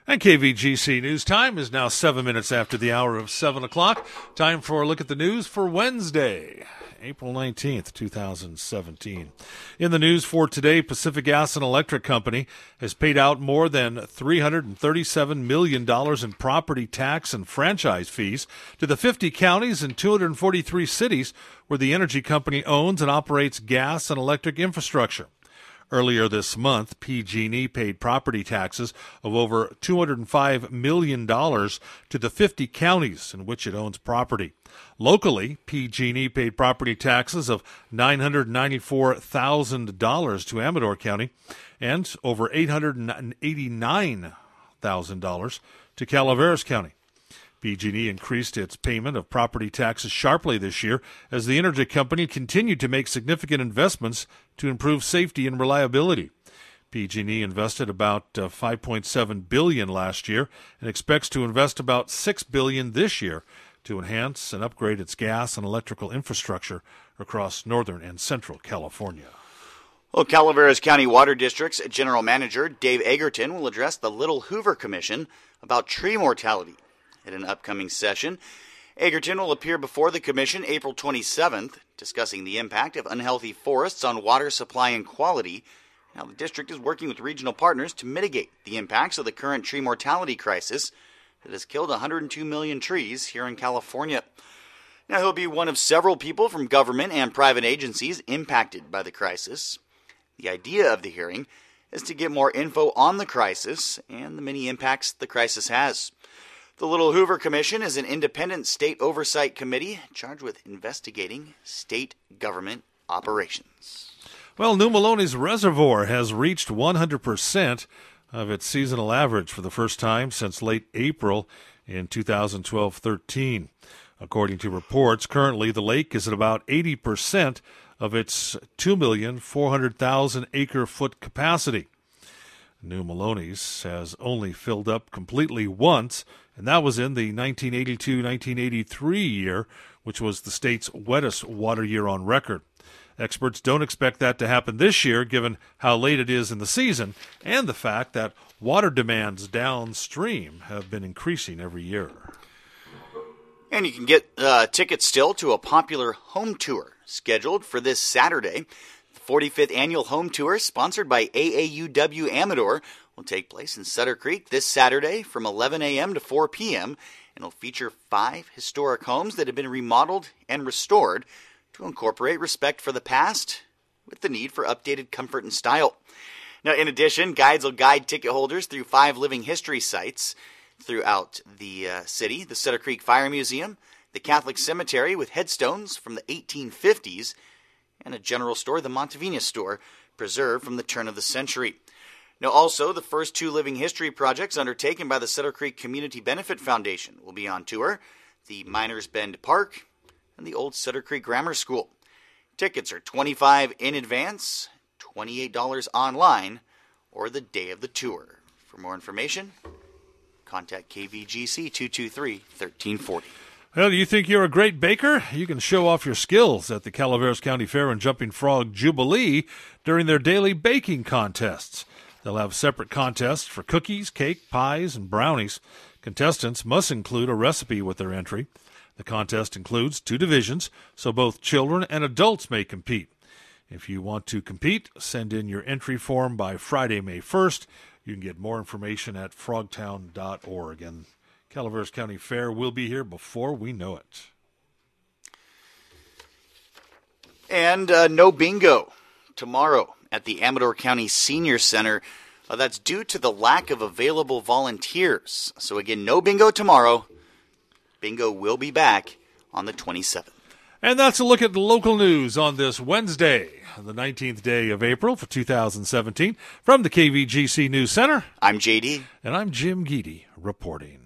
And KVGC News Time is now 7 minutes after the hour of 7 o'clock. Time for a look at the news for Wednesday, April 19th, 2017. In the news for today, Pacific Gas and Electric Company has paid out more than $337 million in property tax and franchise fees to the 50 counties and 243 cities where the energy company owns and operates gas and electric infrastructure. Earlier this month, PG&E paid property taxes of over $205 million to the 50 counties in which it owns property. Locally, PG&E paid property taxes of $994,000 to Amador County and over $889,000 to Calaveras County. PG&E increased its payment of property taxes sharply this year as the energy company continued to make significant investments to improve safety and reliability. PG&E invested about $5.7 billion last year and expects to invest about $6 billion this year to enhance and upgrade its gas and electrical infrastructure across northern and central California. Well, Calaveras County Water District's General Manager Dave Egerton will address the Little Hoover Commission about tree mortality at an upcoming session. Egerton will appear before the commission April 27th, discussing the impact of unhealthy forests on water supply and quality. Now, the district is working with regional partners to mitigate the impacts of the current tree mortality crisis that has killed 102 million trees here in California. Now, he'll be one of several people from government and private agencies impacted by the crisis. The idea of the hearing is to get more info on the crisis and the many impacts the crisis has. The Little Hoover Commission is an independent state oversight committee charged with investigating state government operations. Well, New Melones Reservoir has reached 100% of its seasonal average for the first time since late April in 2012-13. According to reports, currently the lake is at about 80% of its 2,400,000 acre-foot capacity. New Melones has only filled up completely once, and that was in the 1982-1983 year, which was the state's wettest water year on record. Experts don't expect that to happen this year, given how late it is in the season, and the fact that water demands downstream have been increasing every year. And you can get tickets still to a popular home tour scheduled for this Saturday. The 45th Annual Home Tour, sponsored by AAUW Amador, will take place in Sutter Creek this Saturday from 11 a.m. to 4 p.m. and will feature 5 historic homes that have been remodeled and restored to incorporate respect for the past with the need for updated comfort and style. Now, in addition, guides will guide ticket holders through 5 living history sites throughout the city: the Sutter Creek Fire Museum, the Catholic Cemetery with headstones from the 1850s, and a general store, the Montevina store, preserved from the turn of the century. Now, also, the first 2 living history projects undertaken by the Sutter Creek Community Benefit Foundation will be on tour: the Miners Bend Park and the Old Sutter Creek Grammar School. Tickets are $25 in advance, $28 online, or the day of the tour. For more information, contact KVGC 223-1340. Well, do you think you're a great baker? You can show off your skills at the Calaveras County Fair and Jumping Frog Jubilee during their daily baking contests. They'll have separate contests for cookies, cake, pies, and brownies. Contestants must include a recipe with their entry. The contest includes 2 divisions, so both children and adults may compete. If you want to compete, send in your entry form by Friday, May 1st. You can get more information at frogtown.org. And Calaveras County Fair will be here before we know it. And no bingo tomorrow at the Amador County Senior Center. That's due to the lack of available volunteers. So again, no bingo tomorrow. Bingo will be back on the 27th. And that's a look at the local news on this Wednesday, the 19th day of April for 2017. From the KVGC News Center, I'm JD. And I'm Jim Geedy reporting.